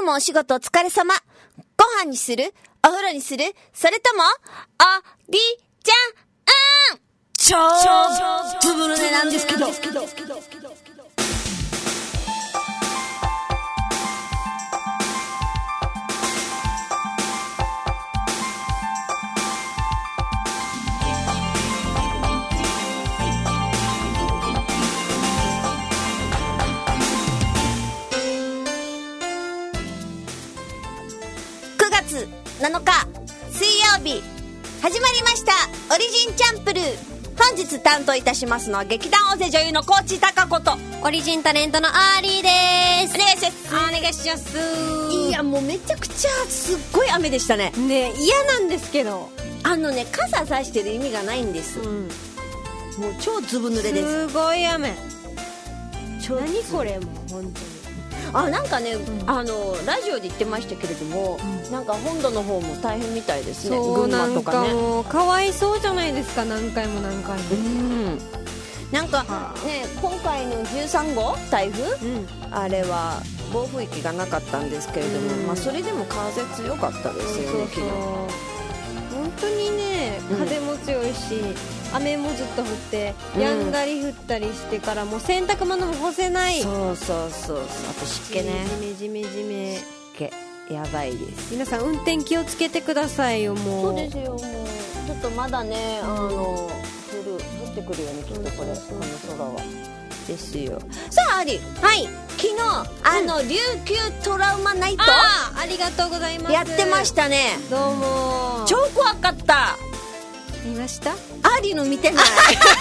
もお仕事お疲れ様。ご飯にする？お風呂にする？それとも、おりちゃん、超ずぶ濡れなんですけど。9月7日水曜日始まりましたオリジンチャンプルー。本日担当いたしますのは劇団大勢女優の高知貴子とオリジンタレントのアーリーです。 お願いします。 お願いします。 いやもうめちゃくちゃすっごい雨でしたね。 ね、嫌なんですけど、 傘さしてる意味がないんです、もう超ずぶ濡れです。 すごい雨。 超何これもう本当に。 なんかね、ラジオで言ってましたけれども、なんか本土の方も大変みたいですね。 そう、 群馬とかね。 なんかもうかわいそうじゃないですか、何回も何回も。 なんかね、今回の13号台風、あれは暴風域がなかったんですけれども、まあそれでも風強かったですよね。昨日本当にね、風も強いし、雨もずっと降って止んだり降ったりしてからもう洗濯物も干せない。 そうあと湿気ね、 ジメ湿気やばいです。 皆さん運転気をつけてくださいよ。もうそうですよ。もうちょっとまだね、降ってくるよね、きっとこれ、空はですよ。さあアリ、はい、昨日琉球トラウマナイト、 ありがとうございます。 やってましたね。 どうも。 超怖かった。 見ました？ アリの見てない。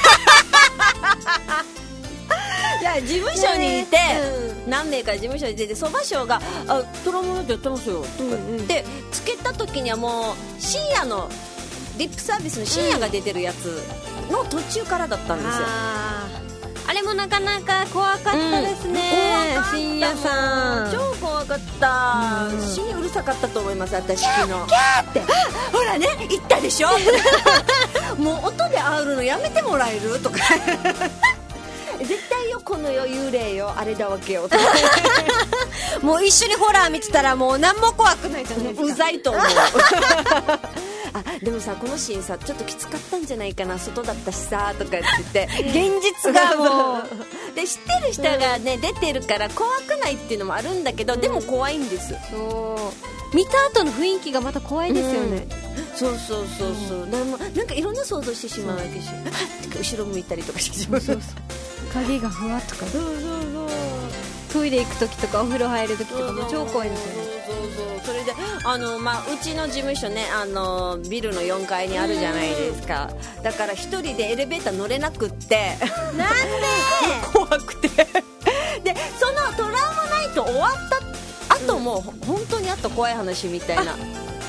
いや事務所にいて、何名か事務所にいて、そば賞がトラウマナイトやってますよとか言ってつけた時にはもう深夜のリップサービスの深夜が出てるやつの途中からだったんですよ。 あれもなかなか怖かったですね。深夜さん超怖かった。死にうるさかったと思います。私昨日キャーってほらね言ったでしょ。もう音で煽るのやめてもらえるとか。絶対よこのよ幽霊よあれだわけよとか。 もう一緒にホラー見てたらもう何も怖くないじゃないですか。 うざいと思う。でもさこのシーンさちょっときつかったんじゃないかな、外だったしさとかって言って現実がもうで知ってる人がね、出てるから怖くないっていうのもあるんだけど、でも怖いんです。 そう見た後の雰囲気がまた怖いですよね。 そう、でもなんかいろんな想像してしまうわけし、後ろ向いたりとかしてしまう。 影がふわっとか、トイレ行く時とかお風呂入る時とかも超怖いですよね。 それでうちの事務所ねビルの4階にあるじゃないですか。だから一人でエレベーター乗れなくって、 なんで怖くて。でそのトラウマナイト終わった後も、本当にあった怖い話みたいな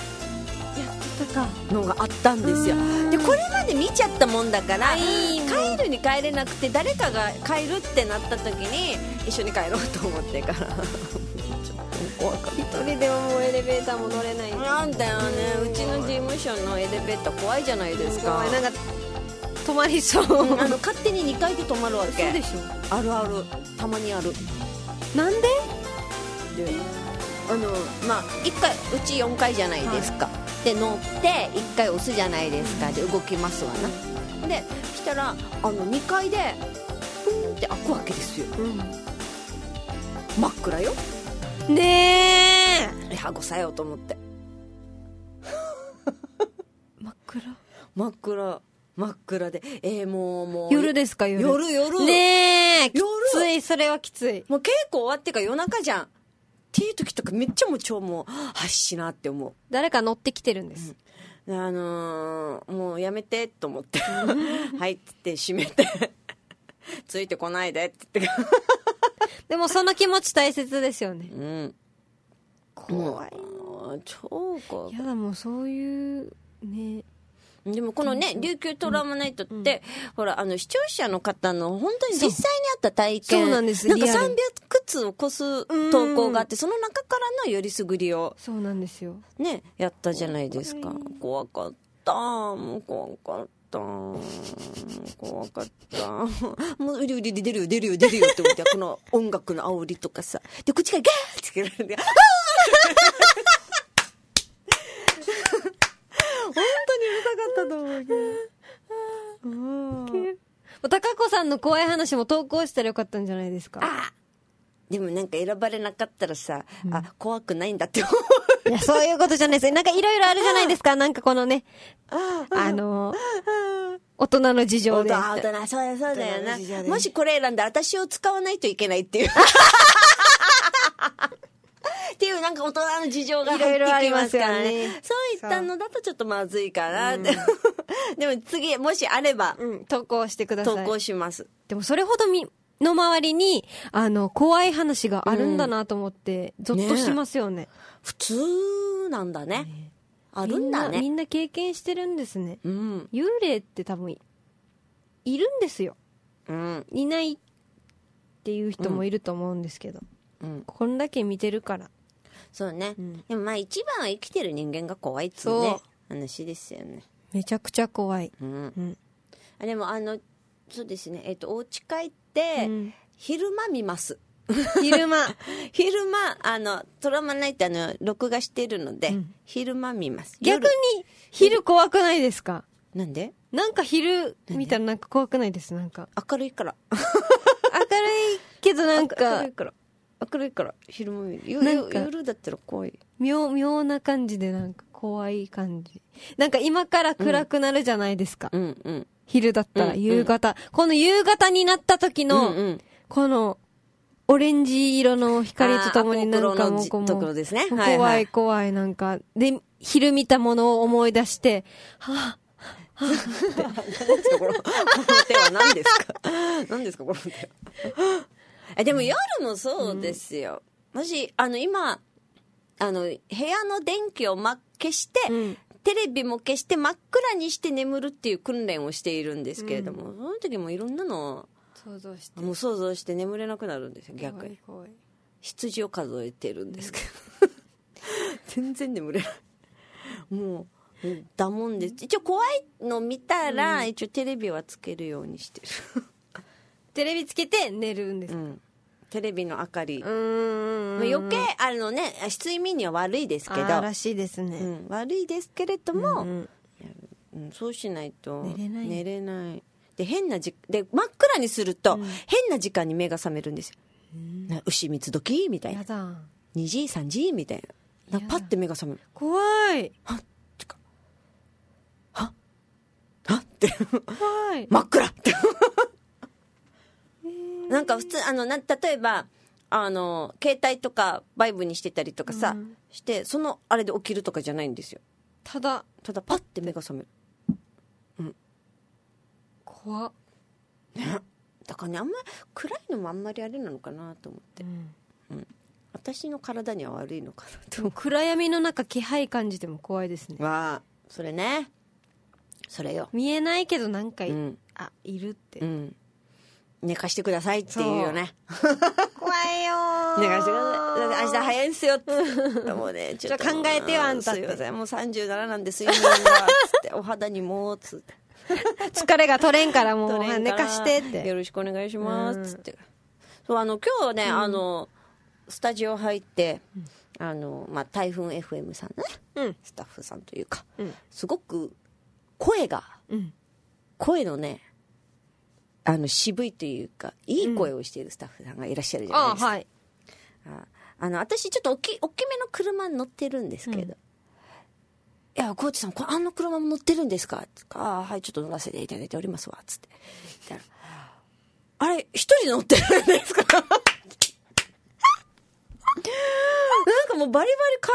のがあったんですよ。でこれまで見ちゃったもんだから帰るに帰れなくて、誰かが帰るってなった時に一緒に帰ろうと思ってから怖かった。 一人ではもうエレベーターも乗れないんなんだよね。うちの事務所のエレベーター怖いじゃないですか。 なんか止まりそう。 勝手に2階で止まるわけ。 そうでしょ。 あるたまにある。 なんで？ で1階うち4階じゃないですか、で乗って1回押すじゃないですか、で動きますわな、でしたら2階でプーンって開くわけですよ、真っ暗よねえ。 はごさようと思って。真っ暗でもう夜ですか？夜ねえ、きつい。それはきつい。 もう稽古終わってから夜中じゃんっていう時とかめっちゃもうはっしなって思う。 誰か乗ってきてるんです、 もうやめてと思って。はいって閉めてついてこないでって言って。 でもその気持ち大切ですよね。 怖い。超怖い。 やだ、もうそういうね。 でもこのね琉球トラウマナイトって、ほら視聴者の方の本当に実際にあった体験、 そうなんです。 なんか300通を超す投稿があって、その中からのよりすぐりをそうなんですよねやったじゃないですか。怖かったもう怖かったもううりうり出るよって思って、この音楽の煽りとかさでこっちがガーッてつけられて、あー本当にうるさかったと思うけど。 高子さんの怖い話も投稿したらよかったんじゃないですか。 でもなんか選ばれなかったらさ、怖くないんだって思いや、そういうことじゃないです。なんかいろいろあるじゃないですか。なんかこのね、大人の事情で。 大人、そうだよな。もしこれ選んだら私を使わないといけないっていう。っていうなんか大人の事情が入ってきますからね。そういったのだとちょっとまずいかなって。でも次、もしあれば、 投稿してください。 投稿します。 でもそれほどの周りに、怖い話があるんだなと思って、ゾッとしますよね。 普通なんだね。あるんだね。 みんな経験してるんですね。幽霊って多分、いるんですよ。いないっていう人もいると思うんですけど。こんだけ見てるから。 そうね。でもまあ一番は生きてる人間が怖いっつうね、話ですよね。 めちゃくちゃ怖い。 でもそうですね。お家帰って、昼間見ます。昼間、トラマナイト録画してるので、昼間見ます。 逆に、昼怖くないですか？ なんで？ なんか昼見たらなんか怖くないです？なんか。 明るいから。 明るいけどなんか。 明るいから昼間見る。夜だったら怖い。 妙な感じでなんか怖い感じ。なんか今から暗くなるじゃないですか。昼だったら夕方。この夕方になった時の、このオレンジ色の光とともになんかもうところですね。 怖いなんか。で、昼見たものを思い出して、はぁ、 何ですかこの手は何ですか何ですかこの手は。でも夜もそうですよ。もし今部屋の電気を消して、テレビも消して真っ暗にして眠るっていう訓練をしているんですけれども、その時もいろんなのを想像して眠れなくなるんですよ。逆に羊を数えてるんですけど全然眠れない。もうだもんです。一応怖いの見たら、一応テレビはつけるようにしてるテレビつけて寝るんですか？ テレビの明かり。余計睡眠には悪いですけど。 らしいですね。 悪いですけれども、そうしないと寝れない。で真っ暗にすると、変な時間に目が覚めるんですよ。牛三つ時みたいな。2時3時みたいな。パッて目が覚める。 怖い。 はって怖い。 真っ暗ってなんか普通例えば携帯とかバイブにしてたりとかさ、してそのあれで起きるとかじゃないんですよ。ただパッて目が覚める。 怖っね。だからね、あんまり暗いのもあんまりあれなのかなと思って、私の体には悪いのかなと。 暗闇の中気配感じても怖いですね。 それね。それよ。 見えないけどなんかいるって、 寝かしてくださいっていうよね。 怖いよ。 寝かしてください。明日早いんすよってもうね、 ちょっと考えてよあんたって。 すいません、もう37なんで睡眠がつってお肌にもつって疲れが取れんからもう寝かしてってよろしくお願いしますつって。そう今日ね、スタジオ入って台風 FM さんね、スタッフさんというか、すごく声のね渋いというかいい声をしているスタッフさんがいらっしゃるじゃないですか。私ちょっと大きめの車に乗ってるんですけど、いやコーチさんあの車も乗ってるんですか？はい、ちょっと乗らせていただいておりますわつって言ったら、あれ一人で乗ってるんですか？なんかもうバリバリ家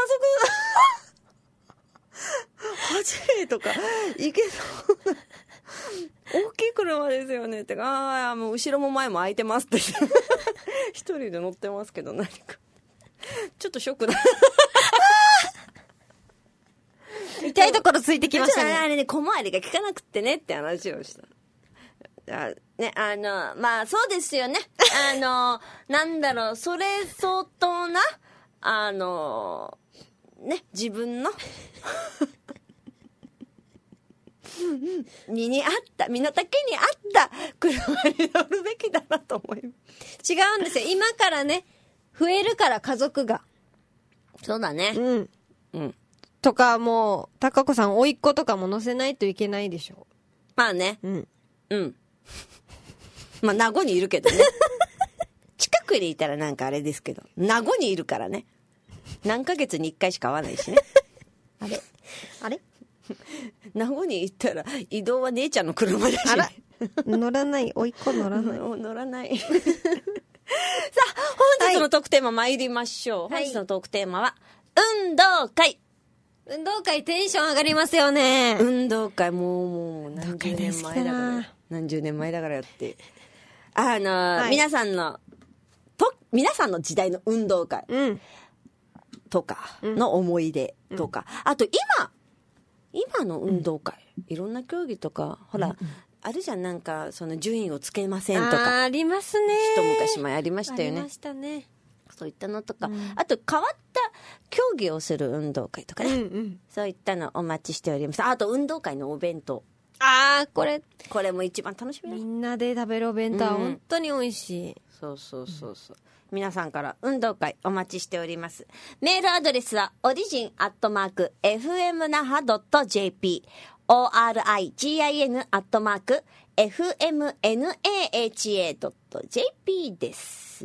族8名とかいけそうな大きい車ですよねってもう後ろも前も空いてますって一人で乗ってますけど何かちょっとショックだ痛いところついてきましたね。 あれね、小回りが効かなくってねって話をした。まあそうですよね。なんだろう、それ相当な自分の身に合った身の丈に合った車に乗るべきだなと思います。 違うんですよ。今からね増えるから家族がそうだね。 うん。とか、もう、高子さん、甥っ子とかも載せないといけないでしょ。 まあね。 うん。 まあ、名護にいるけどね。近くにいたらなんかあれですけど、名護にいるからね。何ヶ月に1回しか会わないしね。 あれ名護に行ったら移動は姉ちゃんの車だし、ね。 あら乗らない。甥っ子乗らない。 乗らない。さあ、本日のトークテーマ参りましょう。本日のトークテーマは、運動会。 運動会テンション上がりますよね。 運動会もう何十年前だから。何十年前だからやって。皆さんの時代の運動会とかの思い出とか、あと今の運動会、いろんな競技とか、ほら、あるじゃん、なんかその順位をつけませんとか。 ありますね。 一昔前ありましたよね。 ありましたね。 そういったのとか、あと変わった競技をする運動会とかね、そういったのお待ちしております。あと運動会のお弁当。これも一番楽しみだ。 みんなで食べるお弁当は本当に美味しい。 そう。皆さんから運動会お待ちしております。メールアドレスはorigin@fmnaha.jp origin@fmnaha.jp です。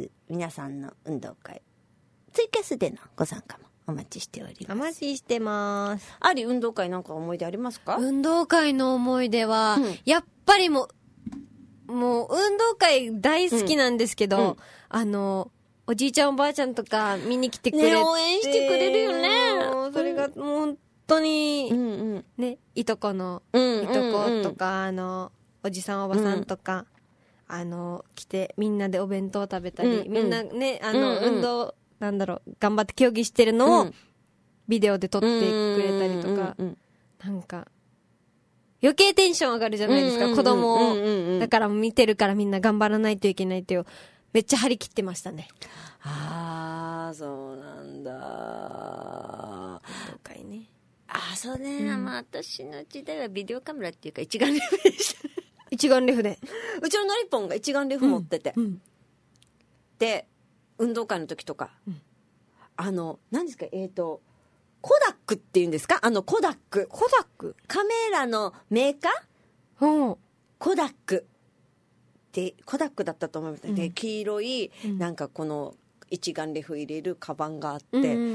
皆さんの運動会ツイキャスでのご参加もお待ちしております。 お待ちしてます。 運動会なんか思い出ありますか？ 運動会の思い出は、やっぱりもう運動会大好きなんですけど、おじいちゃんおばあちゃんとか見に来てくれて、 応援してくれるよね。 それがもう本当に、ね、いとこの、いとことか、おじさんおばさんとか、来てみんなでお弁当食べたり、みんなね、運動、頑張って競技してるのを、ビデオで撮ってくれたりとか、なんか、余計テンション上がるじゃないですか、子供を。だから見てるからみんな頑張らないといけないっていう、めっちゃ張り切ってましたね。 そうなんだ。 運動会ね。 そうね。まあ私の時代はビデオカメラっていうか一眼レフでした。 一眼レフで。 うちのノリポンが一眼レフ持ってて。で、運動会の時とか、何ですか、コダックっていうんですか？コダック。 コダック？ カメラのメーカー？コダック。で、コダックだったと思います。で、黄色い、なんかこの一眼レフ入れるカバンがあって、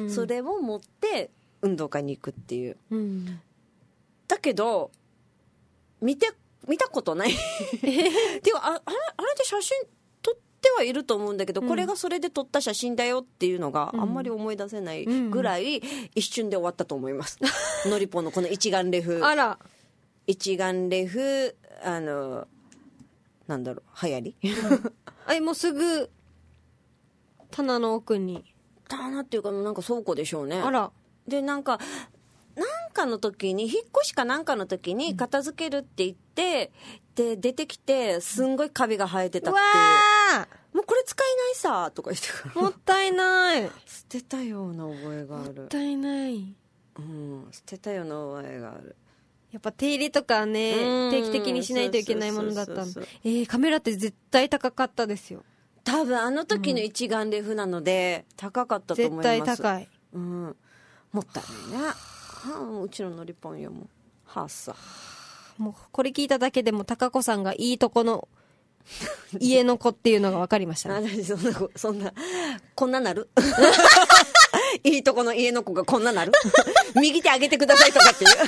それを持って運動会に行くっていう。だけど、見たことない。でもあれで写真撮ってはいると思うんだけど、これがそれで撮った写真だよっていうのがあんまり思い出せないぐらい一瞬で終わったと思います。のりぽんのこの一眼レフ。一眼レフ、流行りもうすぐ棚の奥に。 棚っていうかなんか倉庫でしょうね。でなんかの時に引っ越しかなんかの時に片付けるって言って、で出てきてすんごいカビが生えてたっていう。もうこれ使えないさとか言ってから。 もったいない。 捨てたような覚えがある。 もったいない。 捨てたような覚えがある。 やっぱ手入れとかね、定期的にしないといけないものだったの。カメラって絶対高かったですよ。 多分あの時の一眼レフなので、高かったと思います。絶対高い。 もったいないね。うちののりぽんよももうこれ聞いただけでも高子さんがいいとこの家の子っていうのが分かりましたね。 そんなこんななるいいとこの家の子がこんななる右手上げてくださいとかっていう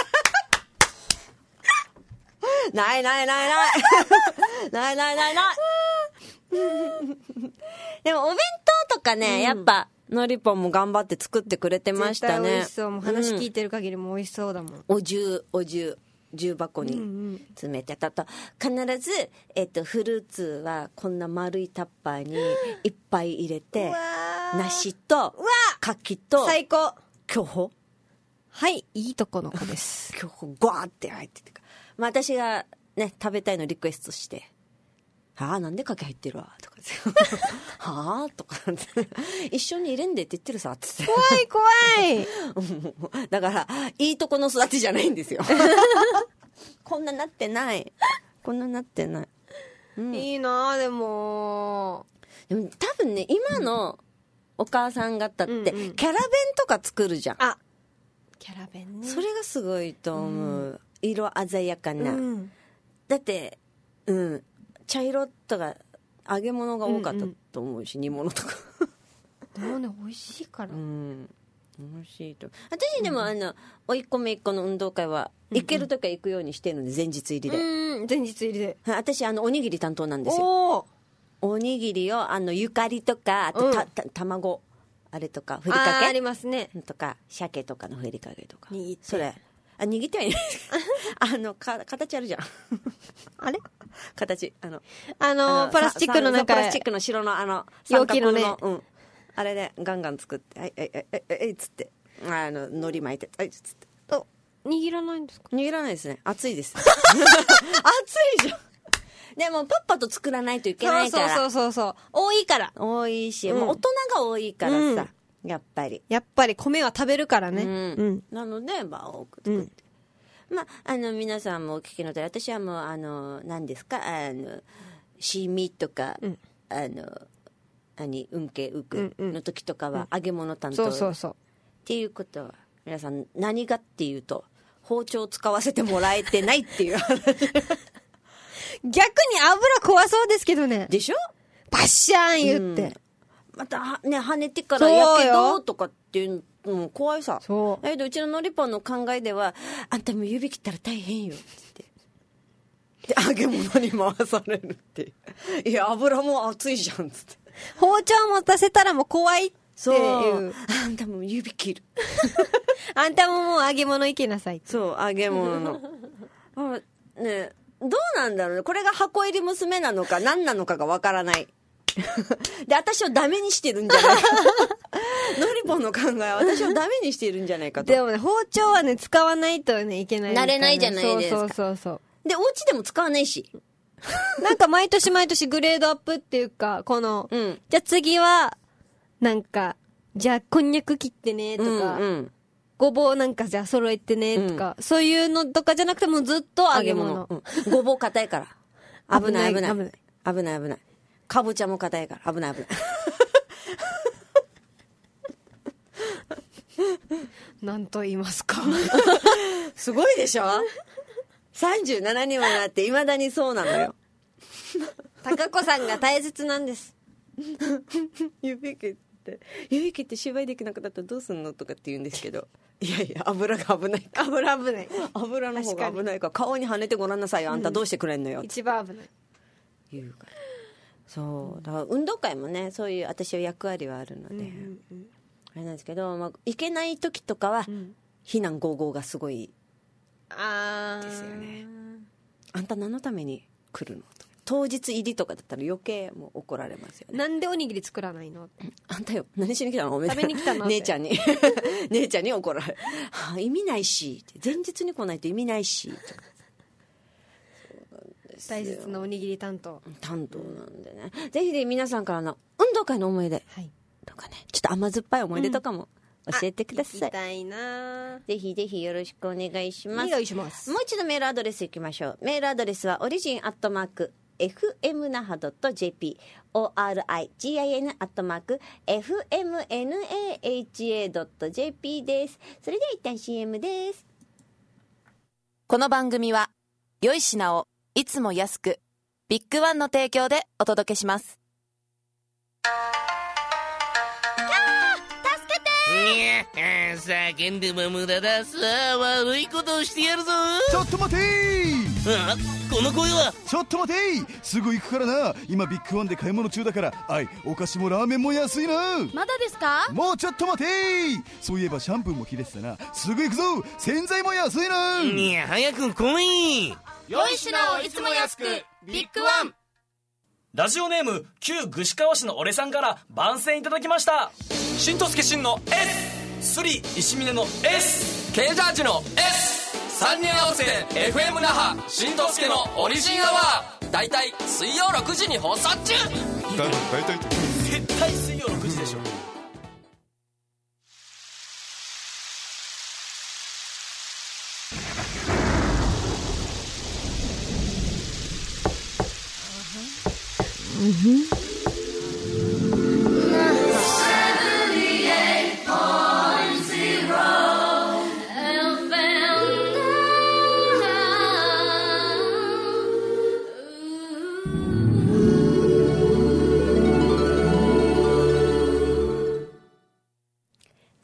ないないないないないないないないでもお弁当とかね、やっぱのりぽんも頑張って作ってくれてましたね。 絶対美味しそう。もう話聞いてる限りも美味しそうだもん。 お重箱に詰めてたと、必ず、フルーツはこんな丸いタッパーにいっぱい入れて梨と柿と最高巨峰、 はいいいとこの子です巨峰ゴワーって入ってて、まあ、私がね食べたいのリクエストしてなんで柿入ってるわとかはとか一緒に入れんでって言ってるさつって怖いだからいいとこの育ちじゃないんですよこんななってない、 いいな。でも多分ね今のお母さん方って、キャラ弁とか作るじゃん。 あ、キャラ弁ね。 それがすごいと思う。色鮮やかな。だって、茶色とか揚げ物が多かったと思うし、煮物とか。 でもね、美味しいから。 美味しいと。私でも甥っ子姪っ子の運動会は行けるときは行くようにしてるので、前日入りで。 前日入りで。 私おにぎり担当なんですよ。おにぎりをゆかりとか、あと卵あれとかふりかけありますね。 とか鮭とかのふりかけとか。 握って。 それ握ってはいない形あるじゃん。あれ形プラスチックの中プラスチックの白の容器のね、 あれでガンガン作って、はいっつって海苔巻いて、はいっつって握らないんですか？ 握らないですね。熱いです。熱いじゃん。でもパッパと作らないといけないから。 そう多いから。 多いし、もう大人が多いからさ、やっぱり米は食べるからね。 なので多く作って、皆さんもお聞きの通り、私はもう何ですか、シミとか、運慶ウクの時とかは揚げ物担当、っていうことは皆さん何がっていうと、包丁使わせてもらえてないっていう話。 逆に油怖そうですけどね。 でしょ？ バッシャーン言って、 またね、跳ねてからやけどとかっていうのも怖いさ。だけどうちののりぽんの考えでは、あんたも指切ったら大変よってで揚げ物に回されるっていや油も熱いじゃんっつって、 包丁持たせたらもう怖いっていう。 あんたも指切る。 あんたももう揚げ物いけなさい。 そう揚げ物のね、どうなんだろうね、これが箱入り娘なのか何なのかがわからない。で私をダメにしてるんじゃないか。のりぽんの考えは私をダメにしてるんじゃないかと。 でもね、包丁はね使わないとねいけない、 慣れないじゃないですか。 そうでお家でも使わないし。 なんか毎年グレードアップっていうか、この、じゃあ次はなんかじゃあこんにゃく切ってねとか、ごぼうなんかじゃあ揃えてねとか、そういうのとかじゃなくてもずっと揚げ物。 ごぼう硬いから危ない。かぼちゃも硬いから危ない。 なんと言いますか。 すごいでしょ。37にもなっていまだにそうなのよ。 高子さんが大切なんです。 指切って芝居できなくなったらどうすんのとかって言うんですけど、いや油が危ない。 油の方が危ないから、顔に跳ねてごらんなさいよ、あんたどうしてくれんのよ、 一番危ない言うから。そうだから運動会もね、そういう私は役割はあるので、あれなんですけど、行けない時とかは、非難合々がすごいですよね。あんた何のために来るのとか、当日入りとかだったら余計もう怒られますよね。 なんでおにぎり作らないの？ あんたよ、何しに来たの？ 食べに来たの？ 姉ちゃんに怒られる。意味ないし、前日に来ないと意味ないしとか。 大切なおにぎり担当なんでね、ぜひで皆さんからの運動会の思い出とかね、ちょっと甘酸っぱい思い出とかも教えてください。 聞きたいな。 ぜひぜひよろしくお願いします。 お願いします。 もう一度メールアドレスいきましょう。メールアドレスはorigin@fmnaha.jp origin@fmnaha.jp です。それでは一旦 CM です。 この番組は良い品をいつも安くビッグワンの提供でお届けします。 叫んでも無駄だ。さあ悪いことをしてやるぞ。 ちょっと待てー。この声は。 ちょっと待てー、すぐ行くからな。今ビッグワンで買い物中だから、お菓子もラーメンも安いな。 まだですか？ もうちょっと待てー。そういえばシャンプーも切れてたな。すぐ行くぞ。洗剤も安いな。 いや早く来い。 良い品をいつも安くビッグワン。 ラジオネーム旧串川市の俺さんから番宣いただきました。新とすけ新の S、 スリ石峰の S、 K ジャージの S、 3人合わせて FM 那覇新とすけのオリジンアワー、だいたい水曜6時に放送中。 だいたい絶対水曜6時でしょ。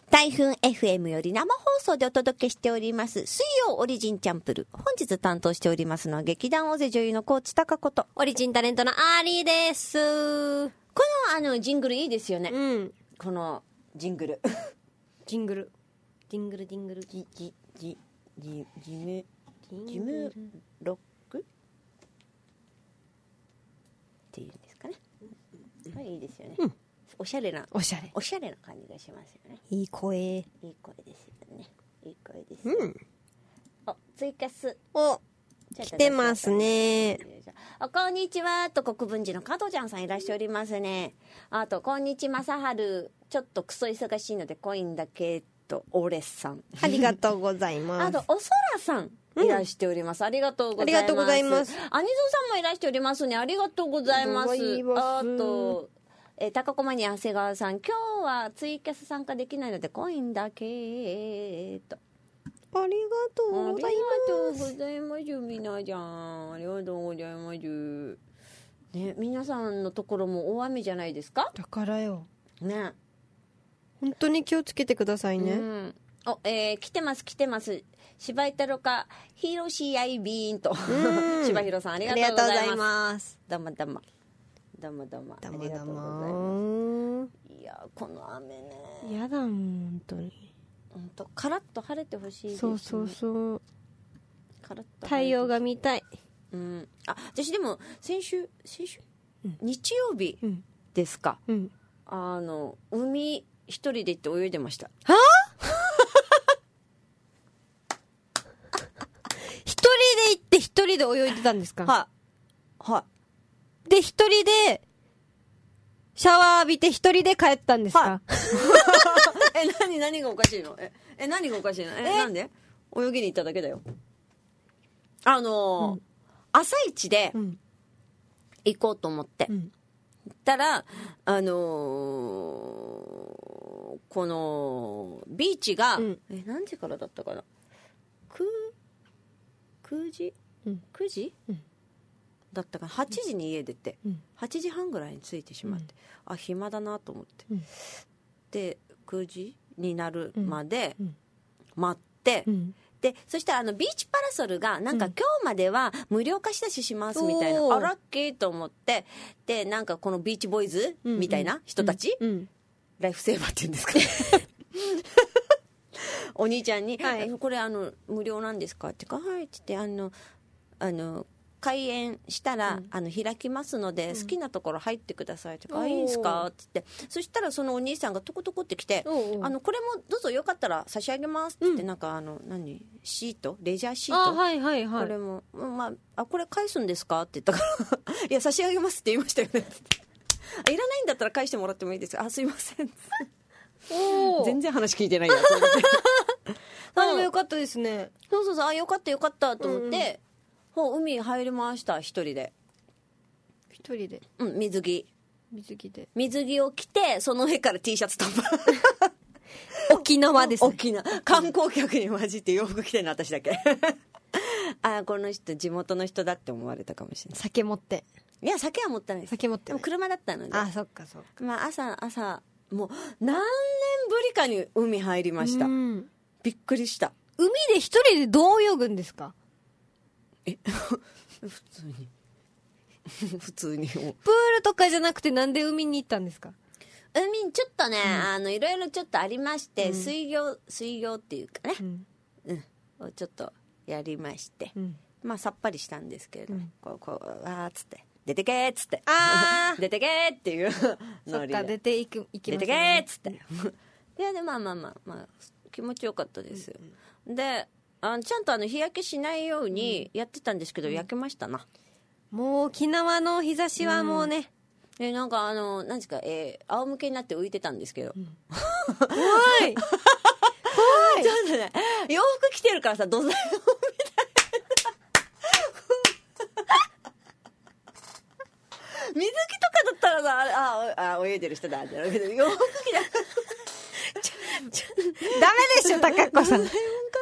台風 FM より生放送でお届けしております水曜オリジンチャンプル。本日担当しておりますのは劇団大勢女優の高知貴子とオリジンタレントのアーリーです。 このジングルいいですよね。 うん。 このジングルジングルジングルジングルジムロックっていうんですかね。はい、いいですよね。おしゃれな感じがしますよね。 いい声。 いい声ですよね。いい声ですよ。お、ツイキャス。 お、来てますね。 こんにちはと国分寺の加藤ちゃんさんいらっしゃいますね。あとこんにち正春、ちょっとクソ忙しいのでコインだけとオレさん。 ありがとうございます。 あとおそらさんいらしております。ありがとうございます。 ありがとうございます。 アニゾーさんもいらしておりますね。ありがとうございます。あと高駒に長谷川さん、今日はツイキャス参加できないのでコインだけと。 ありがとうございます。 ありがとうございます。皆さんありがとうございますね。皆さんのところも大雨じゃないですか。 だからよね、 本当に気をつけてくださいね。 来てます柴井太郎かひろしやいびーんと柴ひろさんありがとうございます。どうもありがとうございます。いやこの雨ねやだもん本当カラッと晴れてほしいですね。 そうカラッと太陽が見たい。 私でも先週、日曜日ですか、海一人で行って泳いでました。 は一人で行って一人で泳いでたんですか。で一人でシャワー浴びて一人で帰ったんですか。 何がおかしいの。何がおかしいの。なんで泳ぎに行っただけだよ。朝一で行こうと思って、たらこのビーチが、何時からだったかな。9時、だったかな。8時に家出て、8時半ぐらいに着いてしまって、暇だなと思って、で9時になるまで待って、でそしたらビーチパラソルがなんか今日までは無料貸し出ししますみたいな、ラッキーと思って、でなんかこのビーチボーイズみたいな人たち、ライフセーバーっていうんですかお兄ちゃんに、これ無料なんですかって言うから、はいって言って開園したら、開きますので、好きなところ入ってくださいって言うから、いいんですかって言って、そしたらそのお兄さんがトコトコってきて、これもどうぞよかったら差し上げますって言って、なんかシート、レジャーシート、これも、これ返すんですかって言ったからいや差し上げますって言いましたよねっていらないんだったら返してもらってもいいですか。すいません全然話聞いてないよでもよかったですね。 そうよかったと思って、海入りました。一人で水着を着て、その上から T シャツ短パン沖縄ですね。 観光客に混じって洋服着てるの私だけこの人地元の人だって思われたかもしれない。 酒持って。 いや酒は持ってないです。 酒持ってでも車だったので。 そっか。 朝もう何年ぶりかに海入りました。びっくりした。 海で一人でどう泳ぐんですか。 普通にプールとかじゃなくてなんで海に行ったんですか。 海にちょっとね、いろいろちょっとありまして、水行っていうかね、をちょっとやりまして、さっぱりしたんですけれど、っつって出てけーっつって出てけーっていうノリで、 出ていきましたね。 出てけーっつってで気持ちよかったですよ。でちゃんと日焼けしないようにやってたんですけど、焼けましたな。 もう沖縄の日差しはもうね、 なんか何ですか、仰向けになって浮いてたんですけど、 怖いちょっとね、洋服着てるからさ、土材みたいな水着とかだったらさ、泳いでる人だってなるけど、洋服着てダメでしょ高子さん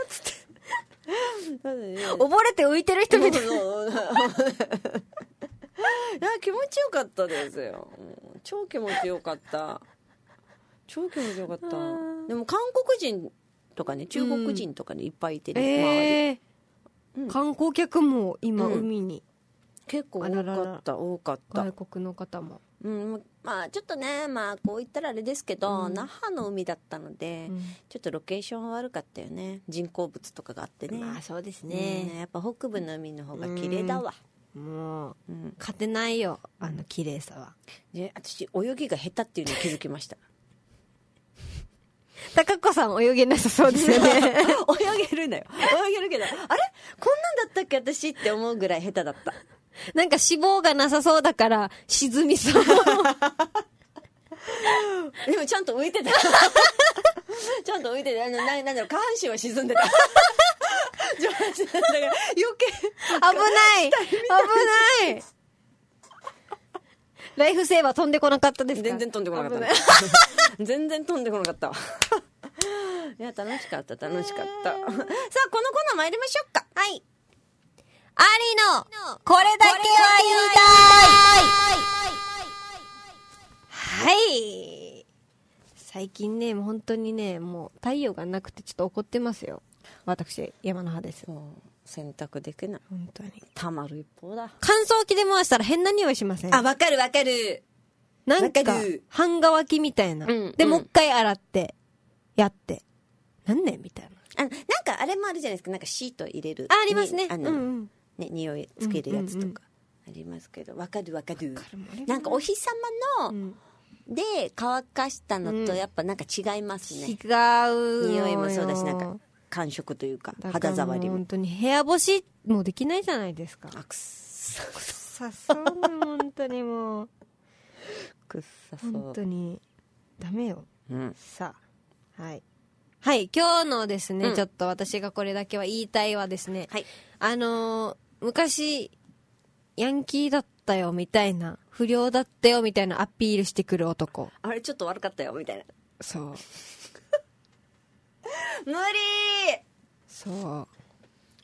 溺れて浮いてる人みたいな。 気持ちよかったですよ。超気持ちよかった。 超気持ちよかった。でも韓国人とかね、中国人とかね、いっぱいいてね、周り。 観光客も今海に、 結構多かった。 外国の方も。 まあちょっとね、まあこう言ったらあれですけど、那覇の海だったので、ちょっとロケーション悪かったよね。人工物とかがあってね。 まあそうですね。 やっぱ北部の海の方が綺麗だわ。 もう、勝てないよ、綺麗さは。 私泳ぎが下手っていうのに気づきました。 高子さん泳げなさそうですよね。 泳げるんだよ。泳げるけど、あれこんなんだったっけ私って思うぐらい下手だった。 なんか脂肪がなさそうだから沈みそう。 でもちゃんと浮いてた。ちゃんと浮いてた。なんだろう、下半身は沈んでた。上半身だから余計危ないライフセーバー飛んでこなかったですか？ 全然飛んでこなかった。全然飛んでこなかった。いや、楽しかった。さあ、このコーナー参りましょうか。はい。 アリのこれだけは言いたい。はい。最近ね、もう本当にね、もう太陽がなくてちょっと怒ってますよ。私、山の葉です。 洗濯できない。 本当に。 たまる一方だ。 乾燥機で回したら変な匂いしません？ あ、わかる。 なんか、半乾きみたいな。で、もう一回洗って、やって。なんねみたいな。 なんかあれもあるじゃないですか。なんかシート入れる。 ありますね。 ね、匂いつけるやつとかありますけど、わかる。なんかお日様の、で乾かしたのとやっぱなんか違いますね。 違う。 匂いもそうだし、なんか感触というか、肌触りも。 本当に部屋干しもできないじゃないですか。 くっさそうね、本当にもう。 くっさそう。 本当に、ダメよ。さあ。はい。はい、今日のですね、ちょっと私がこれだけは言いたいはですね、 はい。 昔、ヤンキーだったよみたいな、不良だったよみたいなアピールしてくる男。 あれちょっと悪かったよみたいな。 そう。 無理そう。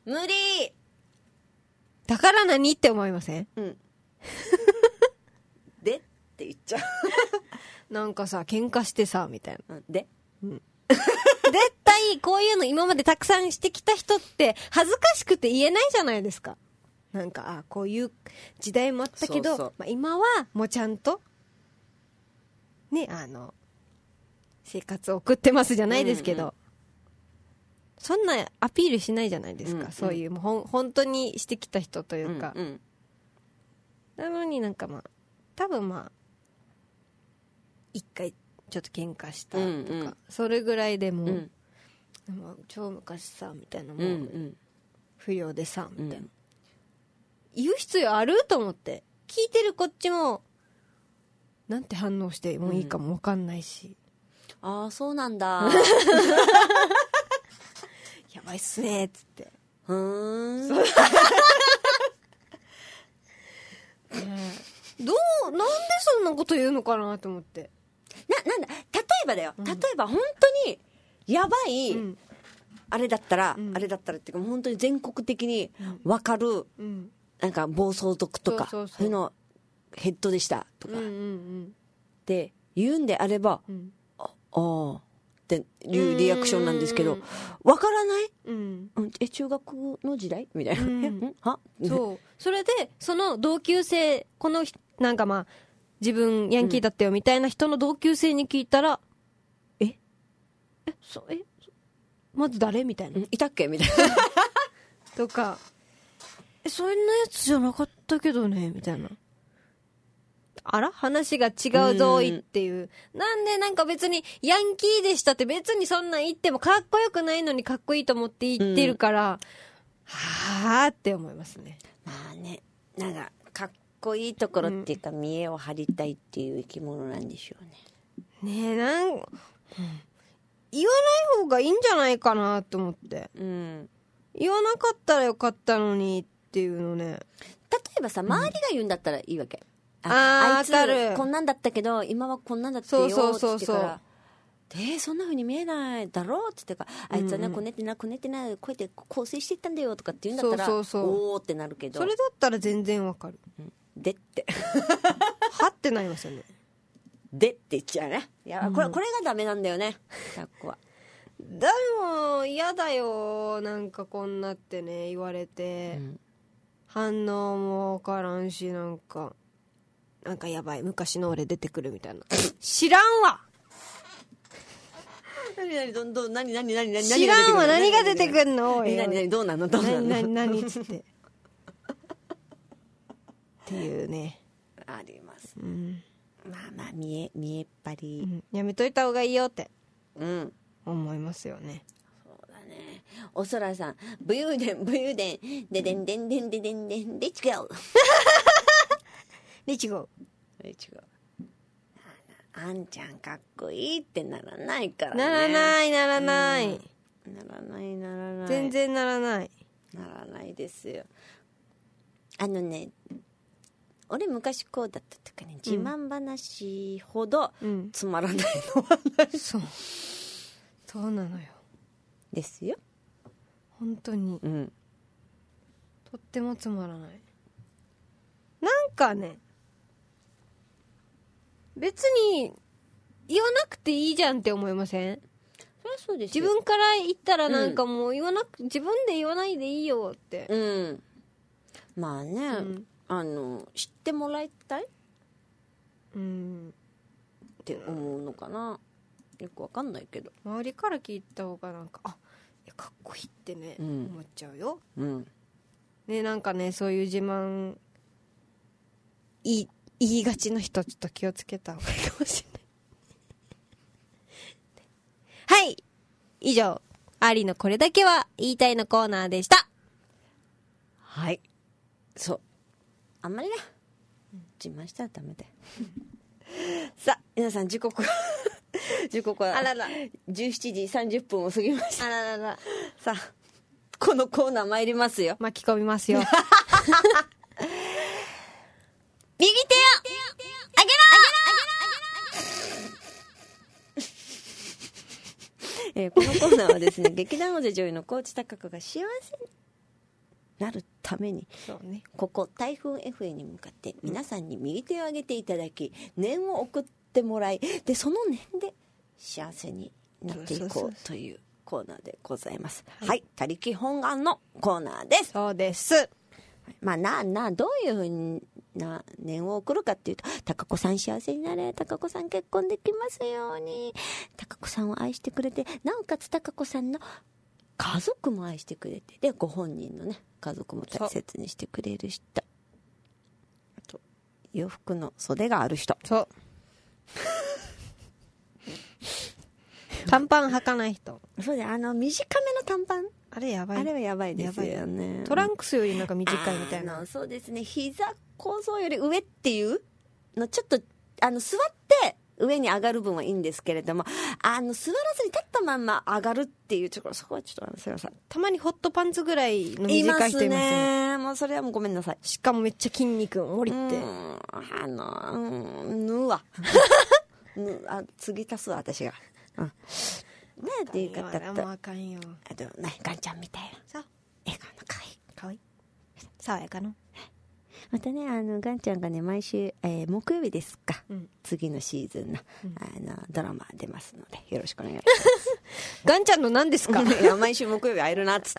無理だから何って思いません？ でって言っちゃう。 なんかさ、喧嘩してさ、みたいな。 で絶対こういうの今までたくさんしてきた人って恥ずかしくて言えないじゃないですか。なんか、こういう時代もあったけど、まあ、今はもうちゃんと、ね、生活を送ってますじゃないですけど、そんなアピールしないじゃないですか。そういう、もう本当にしてきた人というか。なのになんかまあ、多分まあ、一回ちょっと喧嘩したとか、それぐらいでも、超昔さ、みたいな、もう、不要でさ、みたいな。言う必要あると思って。聞いてるこっちも、なんて反応してもいいかもわかんないし。 ああ、そうなんだ。 やばいっすね、つって。 なんでそんなこと言うのかなと思って。 なんだ、例えばだよ。例えば本当に、やばい、あれだったらっていうか、本当に全国的にわかる、なんか暴走族とか、そういうのヘッドでしたとか、って言うんであれば、ああっていうリアクションなんですけど、わからない？中学の時代みたいな。は？ そう。それで、その同級生、なんかまあ、自分ヤンキーだったよみたいな人の同級生に聞いたら、まず誰みたいな。 いたっけみたいな。 とか、そんなやつじゃなかったけどね、みたいな。あら話が違うぞいっていう。なんでなんか別にヤンキーでしたって別にそんなん言ってもかっこよくないのにかっこいいと思って言ってるから、はぁって思いますね。 まあね、なんかかっこいいところっていうか見栄を張りたいっていう生き物なんでしょうね。 ねえ、言わない方がいいんじゃないかなと思って。言わなかったらよかったのにっていうのね。 例えばさ、周りが言うんだったらいいわけ。 あいつこんなんだったけど今はこんなんだってよって言ってからそんな風に見えないだろうって言ってからあいつはねこねてないこうやって構成していったんだよとかって言うんだったらおーってなるけど、 それだったら全然わかる。 でってはってなりますよね。 でって言っちゃうね。いや、これがダメなんだよね、タコは。 でも嫌だよ、なんかこんなってね言われて、反応もわからんし、なんかやばい、昔の俺出てくるみたいな。知らんわ。 何知らんわ、何が出てくんの。 何どうなの何っつってっていうね、 あります。まあ見えっ張り、 やめといた方がいいよって思いますよね。 そうだね。おそらさん、武勇伝ででんでんでんでんでんでん、レッツゴーレッツゴー。 あんちゃんかっこいいってならないからね。 ならないならない。 全然ならないですよ。俺昔こうだったとかね、自慢話ほどつまらないのはない、 そうなのよですよ、 本当に、とってもつまらない。なんかね、別に言わなくていいじゃんって思いません？ そりゃそうですよ。 自分から言ったらなんかもう自分で言わないでいいよって。 まあね、知ってもらいたいって思うのかな。よくわかんないけど、 周りから聞いた方がなんか、いやかっこいいってね、思っちゃうよ。ね、なんかね、そういう自慢言いがちな人はちょっと気をつけた方がいいかもしれない。はい、以上、アリのこれだけは言いたいのコーナーでした。 はい、そう、あんまりね自慢したらダメだよさあ皆さん、時刻は17時30分を過ぎました。さあこのコーナー参りますよ。 巻き込みますよ右手をあげろこのコーナーはですね劇団王者女優の高知貴子が幸せになるために、ここ台風 FM に向かって皆さんに右手を上げていただき、念を送ってもらい、でその念で幸せになっていこうというコーナーでございます。はい、他力本願のコーナーです。 そうです。 まあどういうふうな念を送るかっていうと、貴子さん幸せになれ、貴子さん結婚できますように、貴子さんを愛してくれて、なおかつ貴子さんの家族も愛してくれて、でご本人のね家族も大切にしてくれる人、あと洋服の袖がある人、 そう短パン履かない人、 そうで、短めの短パン、 あれやばい、 あれはやばいですよね。 トランクスよりなんか短いみたいな。 そうですね、膝構造より上っていうの、ちょっと座って上に上がる分はいいんですけれども、座らずに立ったまんま上がるっていうところ、そこはちょっとすいません。 たまにホットパンツぐらいの短い人いますよね。 もうそれはもうごめんなさい。 しかもめっちゃ筋肉もりって、 ぬわ次足すわ私が、ねえっていう方と、 もうあかんよ。 あとね、ガンちゃんみたいな、そう笑顔のかわいい爽やかの、 またね、ガンちゃんがね毎週、木曜日ですか、次のシーズンの、ドラマ出ますのでよろしくお願いしますガンちゃんの何ですかいや毎週木曜日会えるなっつって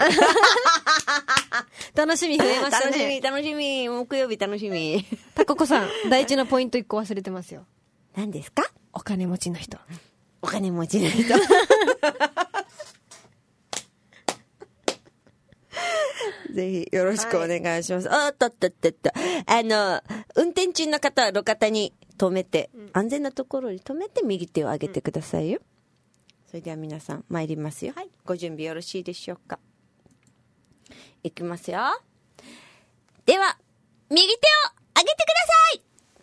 楽しみ増えましたね。 楽しみ木曜日楽しみ。 たここさん、大事なポイント1個忘れてますよ。 何ですか？ お金持ちの人。 お金持ちの人ぜひよろしくお願いします。運転中の方は路肩に止めて、安全なところに止めて右手を上げてくださいよ。それでは皆さん参りますよ。ご準備よろしいでしょうか。いきますよ。では右手を上げてください。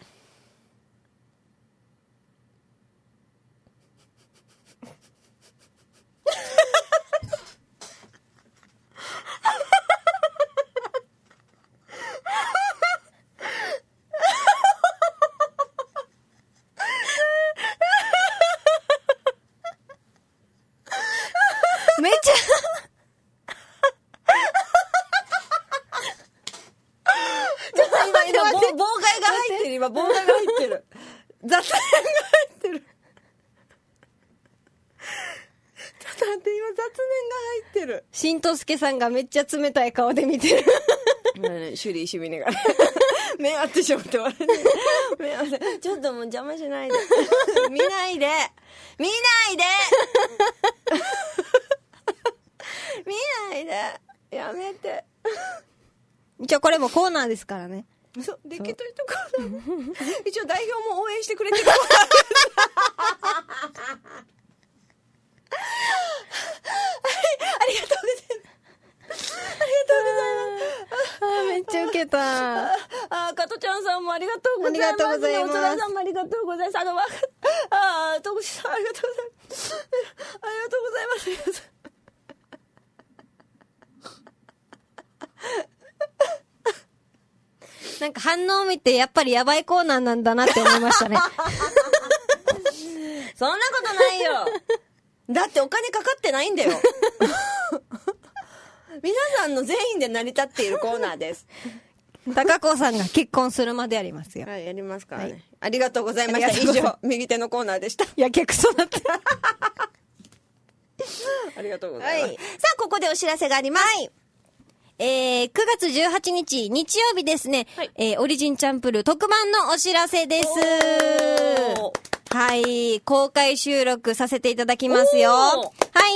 めっちゃ今妨害が入ってる。雑念が入っってる。 しんとすけさんがめっちゃ冷たい顔で見てる。 シュリーしみながら。目合ってしまって笑って。目合って。ちょっともう邪魔しないで。見ないで見ないで見ないでやめて。 一応これもコーナーですからね。 そう、できといとこ一応代表も応援してくれてる。はい、ありがとうございます。ありがとうございます。 めっちゃウケた。 加トちゃんさんもありがとうございます。 ありがとうございます。 おさんもありがとうございます。とぐしさんありがとうございます。ありがとうございます。 なんか反応を見てやっぱりやばいコーナーなんだなって思いましたね。 そんなことないよ。だってお金かかってないんだよ。皆さんの全員で成り立っているコーナーです。 高子さんが結婚するまでやりますよ。 はい、やりますからね。 はい、 ありがとうございました。以上、右手のコーナーでした。 やけくそだって。 ありがとうございます。はい、さあ、ここでお知らせがあります。はい、 9月18日、日曜日ですね、はい、オリジンチャンプルー特番のお知らせです。はい、公開収録させていただきますよ。はい、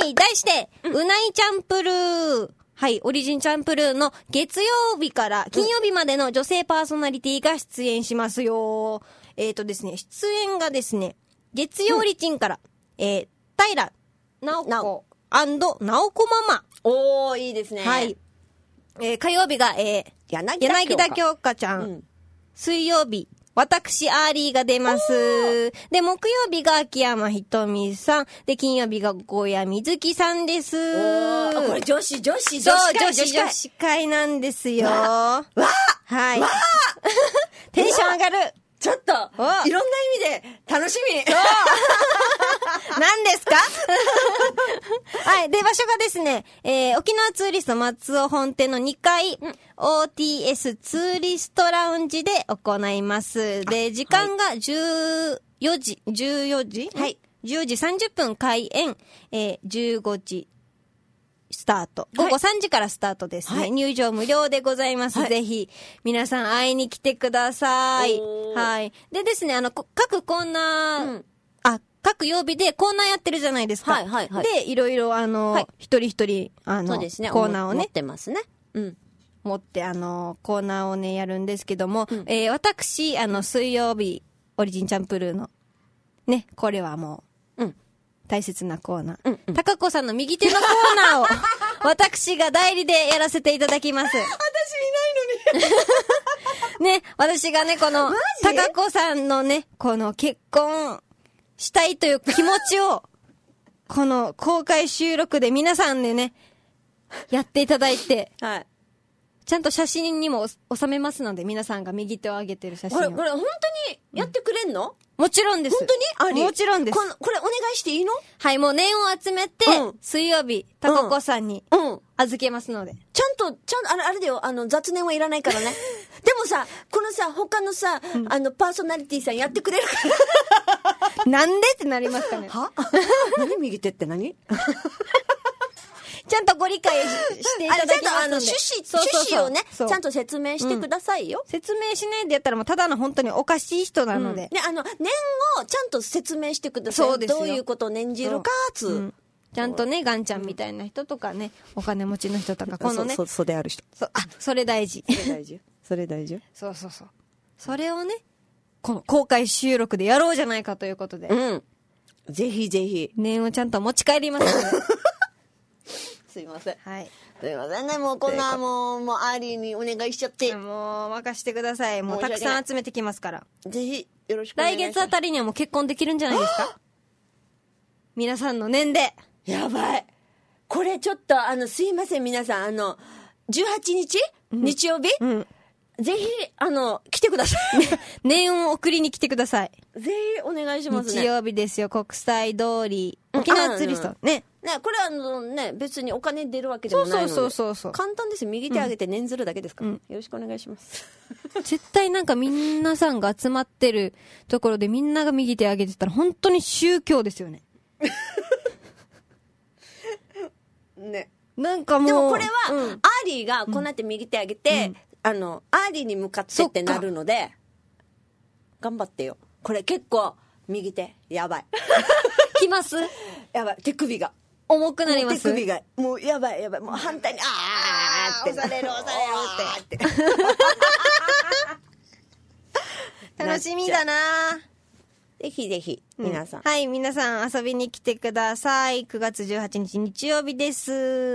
題して、うないチャンプルー。はい、オリジンチャンプルーの月曜日から金曜日までの女性パーソナリティが出演しますよ。ですね、出演がですね、月曜リチンから、平直子&直子ママ。 おー、いいですね。 はい。火曜日が、柳田京香ちゃん。水曜日、私、アーリーが出ます。で、木曜日が秋山ひとみさん。で、金曜日が小谷みずきさんです。 これ女子会なんですよ。わはい。テンション上がる。 ちょっと、いろんな意味で楽しみ。 何ですか？はい。で、場所がですね、沖縄ツーリスト松尾本店の2階、OTS ツーリストラウンジで行います。で、時間が14時はい。10時30分開演、15時スタート。午後3時からスタートですね。はい、入場無料でございます。はい、ぜひ、皆さん会いに来てください。はい。でですね、各コーナー、各曜日でコーナーやってるじゃないですか。はいはいはい。で、いろいろ一人一人、そうですね、コーナーをね。持ってますね。うん。持って、コーナーをね、やるんですけども、私、水曜日、オリジンチャンプルーの、ね、これはもう、大切なコーナー。高子さんの右手のコーナーを、私が代理でやらせていただきます。私いないのに。ね、私がね、この、高子さんのね、この結婚したいという気持ちを、この公開収録で皆さんでね、やっていただいて、はい。ちゃんと写真にも収めますので、皆さんが右手を上げてる写真を。 これ本当にやってくれんの？ もちろんです。 本当に？ もちろんです。 これお願いしていいの？ はい、もう念を集めて、水曜日、たここさんに、預けますので。 ちゃんと、あれだよ、雑念はいらないからね。でもさ、このさ、他のさ、パーソナリティさんやってくれるから。 なんでってなりますかね。 は？何右手って何？ ちゃんとご理解していただきますので。 趣旨をね、ちゃんと説明してくださいよ。 説明しないでやったらもうただの本当におかしい人なので。 ね、念をちゃんと説明してください。そうですよ。どういうことを念じるか、ちゃんとね、ガンちゃんみたいな人とかね、お金持ちの人とか、このね。 袖ある人。 それ大事。 それ大事。 そう。それをね、この公開収録でやろうじゃないかということで。 ぜひぜひ。 念をちゃんと持ち帰りますので。 すいません。 はい。 すいませんね。もうこんなもうアーリーにお願いしちゃって。 もう任してください。もうたくさん集めてきますから。 ぜひよろしくお願いします。 来月あたりにはもう結婚できるんじゃないですか？皆さんの念で。 やばい。これちょっとすいません皆さん18日、日曜日、ぜひ来てください。 念を送りに来てください。 ぜひお願いしますね。 日曜日ですよ。国際通り沖縄ツーリストね。 これはね、別にお金出るわけでもないので。そう。簡単です。右手上げて念ずるだけですから。よろしくお願いします。 絶対なんか皆さんが集まってるところでみんなが右手上げてたら本当に宗教ですよね。 ね。 なんかもう。 でもこれは、アーリーがこうなって右手上げて、アーリーに向かってってなるので、頑張ってよ。これ結構、右手、やばい。 きます？ やばい、手首が。 重くなります？ 手首が、もうやばい、もう反対に、って。 押されるって。楽しみだな。 ぜひぜひ、皆さん。 はい、皆さん遊びに来てください。9月18日日曜日です。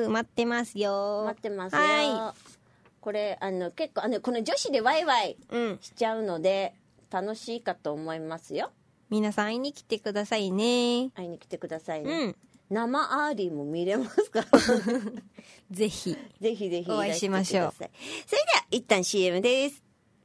待ってますよ。 待ってますよ。 はい。 これ、結構、この女子でワイワイしちゃうので、楽しいかと思いますよ。 皆さん会いに来てくださいね。 会いに来てくださいね。生アーリーも見れますから。 ぜひ。 ぜひぜひ。 お会いしましょう。 それでは、一旦 CM です。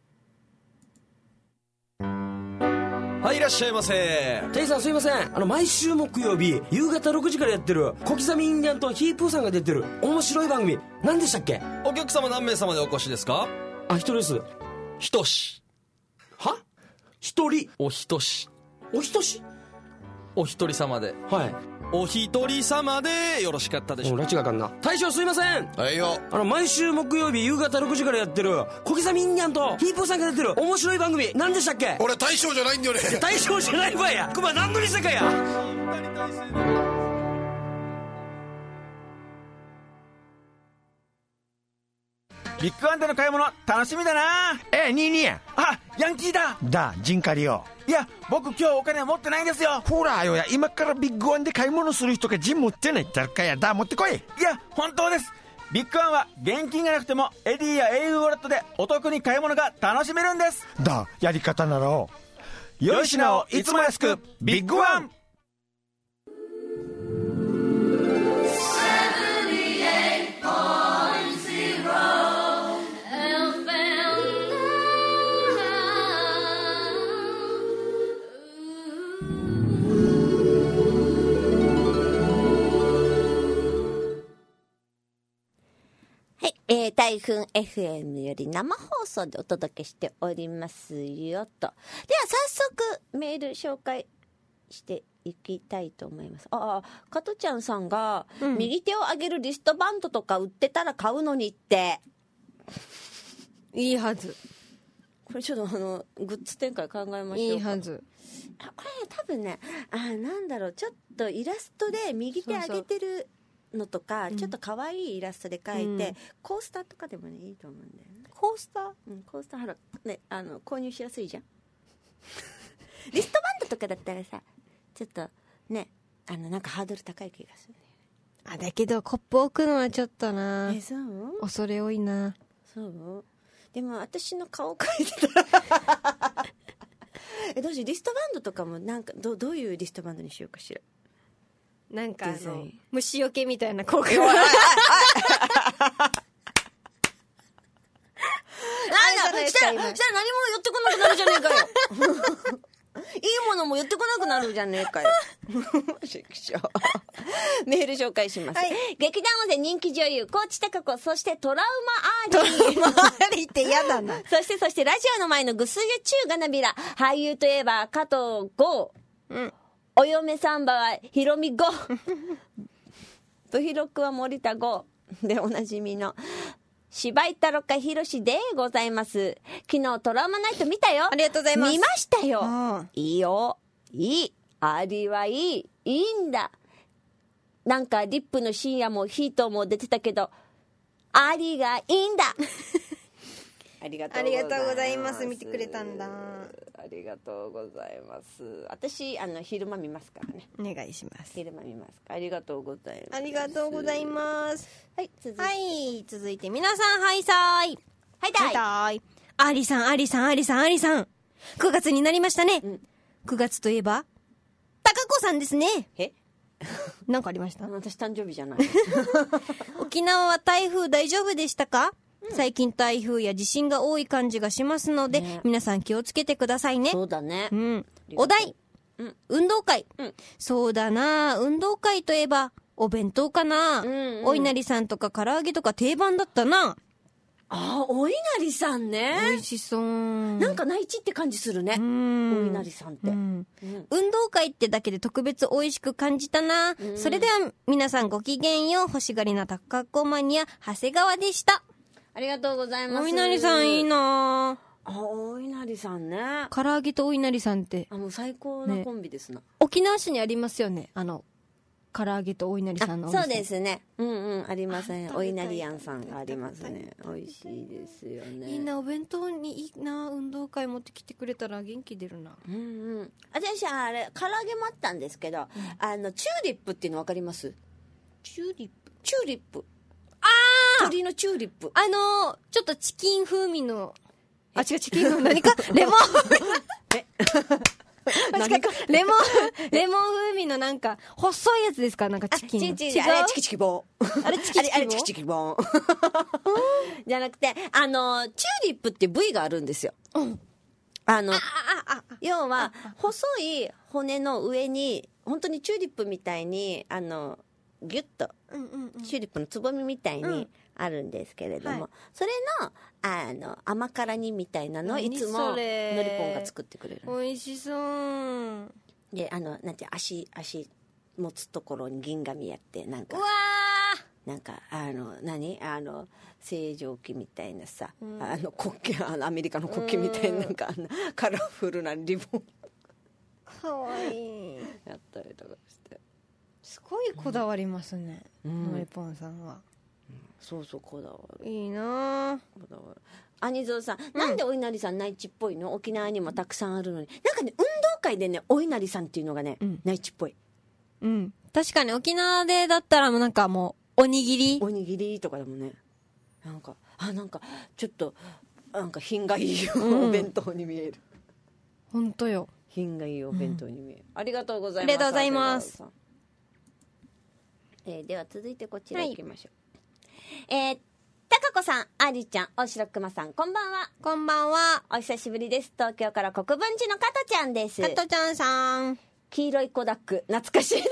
はい、いらっしゃいませ。 店員さんすいません。毎週木曜日夕方6時からやってる小刻みインディアンとヒープーさんが出てる面白い番組何でしたっけ？ お客様何名様でお越しですか？ 一人です。 ひとし。 は？一人？ おひとし。 おひとし？ お一人様で。 はい。 お一人様でよろしかったでしょうか？ 拉致があかんな。大将すいません。 はいよ。 毎週木曜日夕方6時からやってる小刻みインディアンとヒープーさんが出てる面白い番組何でしたっけ？ 俺大将じゃないんだよね。 大将じゃないわや。クマ何度にしたかや。 ビッグワンでの買い物楽しみだな。 ニーニー。 あ、ヤンキーだ。 ジンカリよ。 いや、僕今日お金持ってないんですよ。 ほらよや、今からビッグワンで買い物する人がジン持ってないったらかや。持ってこい。 いや、本当です。ビッグワンは現金がなくてもエディや au ウォレットでお得に買い物が楽しめるんです。 やり方ならよい品をいつも安く、ビッグワン。 台風 FM より生放送でお届けしておりますよと。では早速メール紹介していきたいと思います。加トちゃんさんが、右手を上げるリストバンドとか売ってたら買うのにって。 いいはず。 これちょっとグッズ展開考えましょう。 いいはず。 これ多分ね、なんだろう、ちょっとイラストで右手上げてるのとか、ちょっと可愛いイラストで描いて、コースターとかでもね、いいと思うんだよね。 コースター？ コースターほら、ね、購入しやすいじゃん。リストバンドとかだったらさ、ちょっとね、なんかハードル高い気がするね。 だけどコップ置くのはちょっとな。 そう？ 恐れ多いな。 そう？でも私の顔描いてたらどうしよう、リストバンドとかもなんかどういうリストバンドにしようかしら。 なんか虫除けみたいな効果が。 なんだ、したら何も寄ってこなくなるじゃねえかよ。いいものも寄ってこなくなるじゃねえかよ。メール紹介します。劇団王で人気女優、高知貴子、そしてトラウマアーリー。 トラウマアーリーって嫌だな。 そしてラジオの前のぐすゆちゅうがなびら。俳優といえば加藤剛。お嫁サンバはひろみ剛。ブヒロクは森田剛。でおなじみの。芝居太郎かひろしでございます。昨日トラウマナイト見たよ。 ありがとうございます。 見ましたよ。いいよ。いい。アリはいい。いいんだ。なんかリップの深夜もヒートも出てたけど、アリがいいんだ。ありがとうございます。 見てくれたんだ。 ありがとうございます。私昼間見ますからね。 お願いします。 昼間見ますか。ありがとうございます。 ありがとうございます。 はい、 続いて皆さん、はいさーい。 はい。 アリさん。9月になりましたね。9月といえば、高子さんですね。なんかありました？ 私誕生日じゃない。 沖縄は台風大丈夫でしたか？最近台風や地震が多い感じがしますので、皆さん気をつけてくださいね。 そうだね。 お題、運動会。そうだな、運動会といえばお弁当かな。お稲荷さんとか唐揚げとか定番だったな。 お稲荷さんね。 美味しそう。 なんか内地って感じするね。お稲荷さんって、 運動会ってだけで特別美味しく感じたな。それでは皆さんごきげんよう。欲しがりなタカコマニア長谷川でした。 ありがとうございます。 お稲荷さんいいな。 お稲荷さんね。 唐揚げとお稲荷さんってもう最高なコンビですな、 沖縄市にありますよね。唐揚げとお稲荷さんのお店。 そうですね。ありますね。お稲荷庵さんがありますね。美味しいですよね。 いいな、お弁当にいいな。運動会持ってきてくれたら元気出るな。 私あれ唐揚げもあったんですけど、チューリップっていうの分かります？ チューリップ。 鳥のチューリップ。 ちょっとチキン風味の。違う、チキン風味何かレモン何かレモン風味のなんか細いやつですか？なんかチキンの。 あれチキチキボー。あれチキチキボー。じゃなくてチューリップって部位があるんですよ。要は細い骨の上に本当にチューリップみたいにギュッとチューリップのつぼみみたいにあるんですけれども、それの甘辛煮みたいなのをいつものりぽんが作ってくれる。 美味しそう。 でなんて足持つところに銀紙やってなんか正常期みたいなさ、国旗アメリカの国旗みたいななんかカラフルなリボンかわいいやったりとかして、 すごいこだわりますね、のりぽんさんは。 そうこだわる。 いいな。 こだわる。兄蔵さん、なんでお稲荷さん内地っぽいの？沖縄にもたくさんあるのに。なんかね、運動会でね、お稲荷さんっていうのがね、内地っぽい。 確かに沖縄でだったらもうなんかもうおにぎりとかでもね、なんかちょっとなんか品がいいお弁当に見える。 本当よ。 品がいいお弁当に見える。ありがとうございます。 ありがとうございます。 では続いてこちら行きましょう。たかこさん、ありちゃん、大城くまさん、こんばんは。 こんばんは。 お久しぶりです。東京から国分寺の加トちゃんです。 加トちゃんさん。 黄色いコダック、懐かしいですね。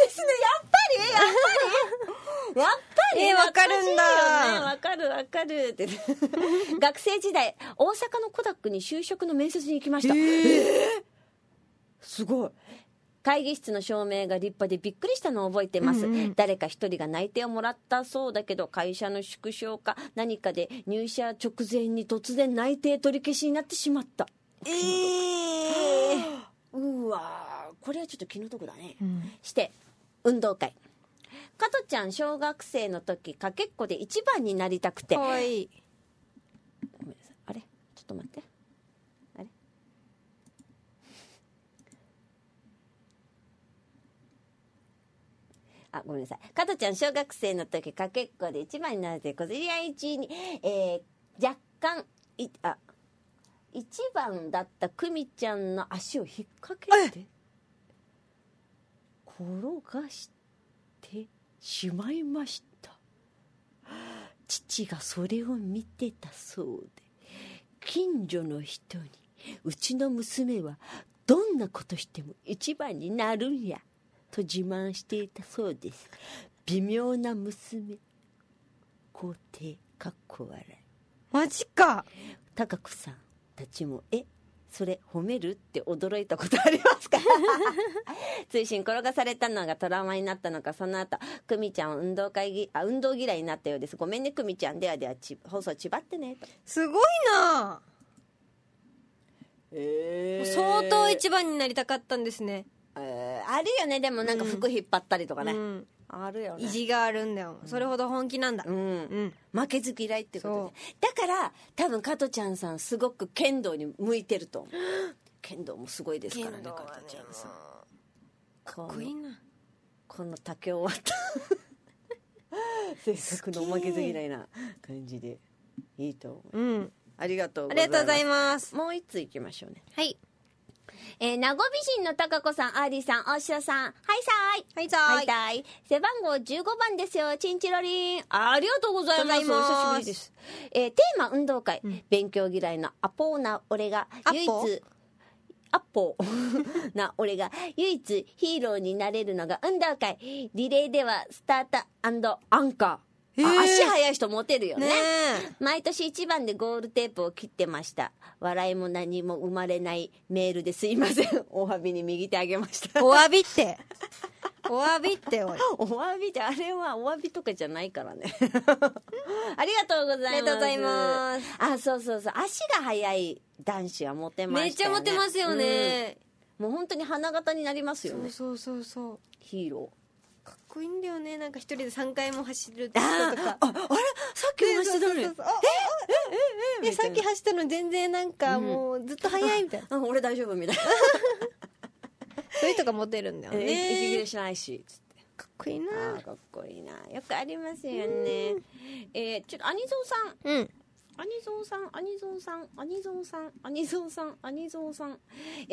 やっぱりわかるんだ。 わかるって学生時代、大阪のコダックに就職の面接に行きました。すごい。会議室の照明が立派でびっくりしたのを覚えてます、誰か一人が内定をもらったそうだけど、会社の縮小か何かで入社直前に突然内定取り消しになってしまった。うわ、これはちょっと気の毒だね、して運動会、加トちゃん小学生の時かけっこで一番になりたくて。 かわいい。 ごめんなさい、あれちょっと待って、ごめんなさい。加トちゃん小学生の時かけっこで一番になって小競り合い中に、若干一番だった久美ちゃんの足を引っ掛けて転がしてしまいました。父がそれを見てたそうで、近所の人にうちの娘はどんなことしても一番になるんやと自慢していたそうです。微妙な娘、肯定かっこ笑い。 マジか。 高子さんたちもそれ褒めるって驚いたことありますか？通信転がされたのがトラウマになったのか、その後久美ちゃんは運動嫌いになったようです。ごめんね久美ちゃん。では放送ちばってねと。 すごいな。相当一番になりたかったんですね。 あるよね。でもなんか服引っ張ったりとかね、あるよね。 意地があるんだよ、それほど本気なんだ。 負けず嫌いってことで、だから多分加トちゃんさんすごく剣道に向いてると思う。剣道もすごいですからね、加トちゃんさん。 かっこいいな。 この竹を割った性格の負けず嫌いな感じでいいと思う。ありがとうございます。もう一ついきましょうね。 はい。 名護美人の高子さん、アーリーさん、大城さん、はいさい。背番号15番ですよ、チンチロリン。ありがとうございます。お久しぶりです。テーマ運動会、勉強嫌いのアポーな俺が唯一ヒーローになれるのが運動会。リレーではスタート&アンカー。 足速い人モテるよね。 ね毎年1番でゴールテープを切ってました。笑いも何も生まれないメールですいません。お詫びに右手あげました。 お詫びってお詫びっておいお詫びってあれはお詫びとかじゃないからね。ありがとうございます。 ありがとうございます。 あ、そうそうそう、足が速い男子はモテましたよね。 めっちゃモテますよね、 もう本当に花形になりますよね。 そうそうそうそう、 ヒーローかっこいいんだよね。なんか一人で3回も走る人とか。 あれさっきも走ったのにさっき走ったの全然なんかもうずっと速いみたいな、 俺大丈夫みたいな。 そういう人がモテるんだよね。 息切れしないしつって。 かっこいいな。 かっこいいな。よくありますよね。ちょっとアニゾウさん、アニゾウさん、アニゾウさん、アニゾウさん、アニゾウさん、アニゾウさん、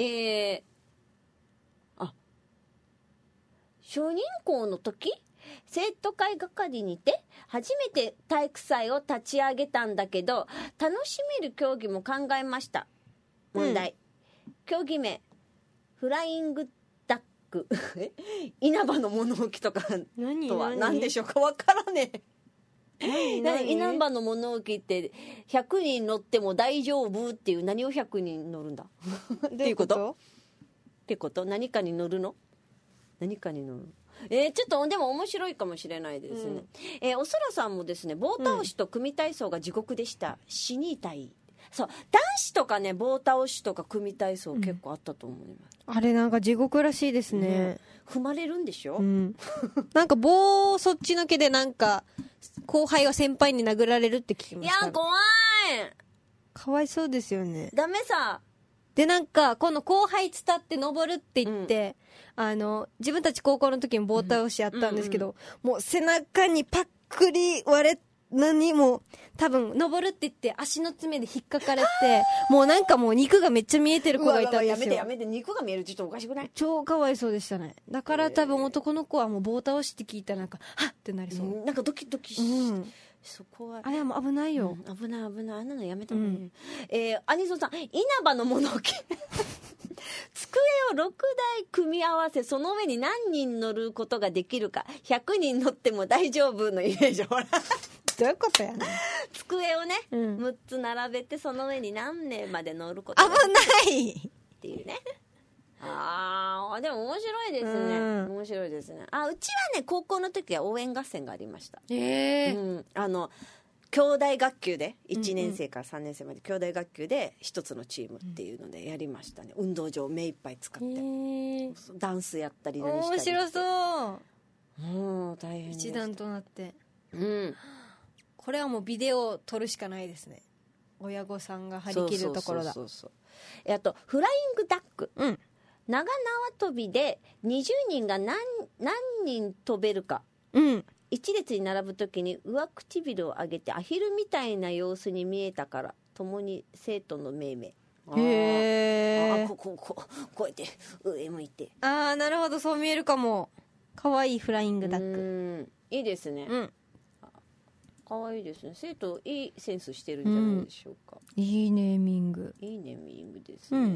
初任校の時、生徒会係にて初めて体育祭を立ち上げたんだけど、楽しめる競技も考えました。問題、競技名フライングダック稲葉の物置とかとは何でしょうか。わからねえ。稲葉の物置って100人乗っても大丈夫っていう、何を100人乗るんだっていうことってこと、何かに乗るの、何かに乗るの。ちょっとでも面白いかもしれないですね。おそらさんもですね、棒倒しと組体操が地獄でした、死にたい。そう、男子とかね、棒倒しとか組体操結構あったと思います、 あれなんか地獄らしいですね。 踏まれるんでしょ、 なんか棒そっちのけでなんか後輩は先輩に殴られるって聞きました。 いや怖い、 かわいそうですよね。 ダメさ。 でなんかこの後輩伝って登るって言って、自分たち高校の時に棒倒しやったんですけど、もう背中にパックリ割れ、何も多分登るって言って足の爪で引っかかれて、もうなんかもう肉がめっちゃ見えてる子がいたんですよ。 やめてやめて、肉が見えるってちょっとおかしくない？ 超かわいそうでしたね。だから多分男の子はもう棒倒しって聞いたらなんかはっってなりそう、 なんかドキドキし、そこはあれはもう危ないよ、 危ない危ない、あんなのやめた方がいい。アニソンさん、稲葉の物置机を6台組み合わせ、その上に何人乗ることができるか、100人乗っても大丈夫のイメージ。ほらどういうことやねん。 机をね、6つ並べてその上に何名まで乗ることが危ないっていうね。でも面白いですね、面白いですね。うちはね、高校の時は応援合戦がありました。兄弟学級で1年生から3年生まで兄弟学級で一つのチームっていうのでやりましたね。運動場を目いっぱい使ってダンスやったり何したりして。 面白そう。 もう大変でした。 一段となって、これはもうビデオを撮るしかないですね。親御さんが張り切るところだ。 あとフライングダック、長縄跳びで20人が何人飛べるか、一列に並ぶときに上唇を上げてアヒルみたいな様子に見えたから共に生徒の命名。こうやって上向いて、 なるほど、そう見えるかも。かわいいフライングダック、 いいですね、かわいいですね。生徒いいセンスしてるんじゃないでしょうか、 いいネーミング、 いいネーミングですね、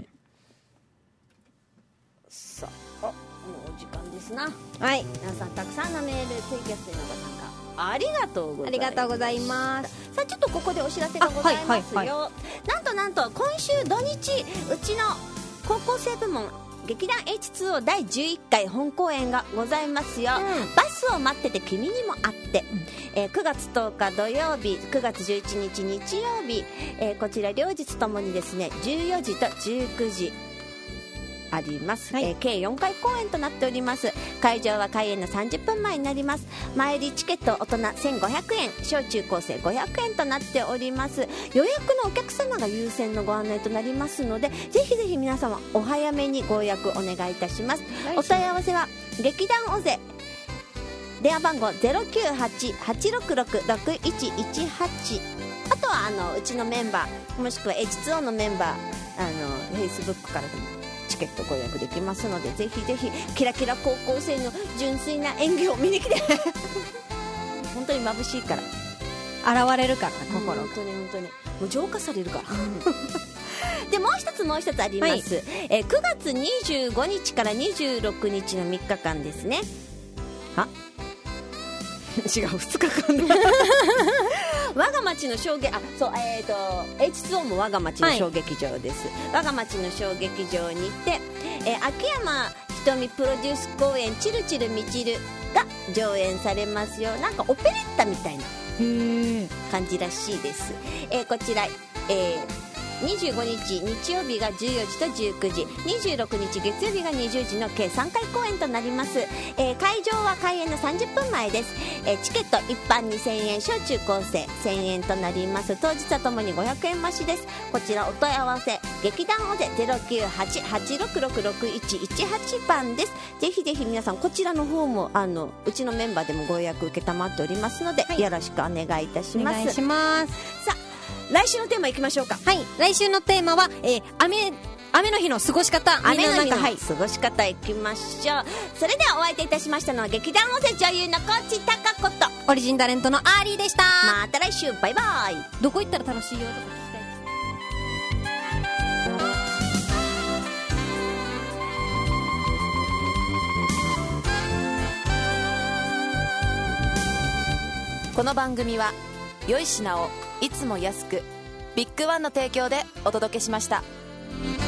さあ、もうお時間ですな。 はい、 皆さんたくさんのメール、ツイキャスへのご参加ありがとうございます。 ありがとうございます。 さあ、ちょっとここでお知らせがございますよ。なんと今週土日、うちの高校生部門劇団 H2O 第11回本公演がございますよ、バスを待ってて君にもあって、9月10日土曜日、9月11日日曜日、こちら両日ともにですね、14時と19時あります、計4回公演となっております。会場は開演の30分前になります。前売りチケット大人1500円、小中高生500円となっております。予約のお客様が優先のご案内となりますので、ぜひぜひ皆様お早めにご予約お願いいたします。お問い合わせは劇団オゼ電話番号 098-866-6118、 あとはうちのメンバーもしくは H2O のメンバーFacebook からでもチケットご予約できますので、ぜひぜひキラキラ高校生の純粋な演技を見に来て本当に眩しいから現れるから心が、 本当にもう浄化されるから、でもう一つあります、9月25日から26日の3日間ですね。 違う、2日間で我が町の小劇、H2O も我が町の小劇場です、我が町の小劇場にて、秋山ひとみプロデュース公演チルチルみちるが上演されますよ。なんかオペレッタみたいな感じらしいです。こちら、25日日曜日が14時と19時、26日月曜日が20時の計3回公演となります。会場は開演の30分前です。チケット一般2000円、小中高生1000円となります。当日はともに500円増しです。こちらお問い合わせ劇団オゼ 098-866-6118 番です。ぜひぜひ皆さんこちらの方もうちのメンバーでもご予約受けたまっておりますので、よろしくお願いいたします。 お願いします。 さあ、来週のテーマいきましょうか。 はい、来週のテーマは、雨の日の過ごし方。 雨の日の過ごし方いきましょう。それではお相手いたしましたのは劇団オゼ女優の高知貴子とオリジンタレントのアーリーでした。 また来週、バイバイ。 どこ行ったら楽しいよとか聞きたいです。この番組は良い品をいつも安くビッグワンの提供でお届けしました。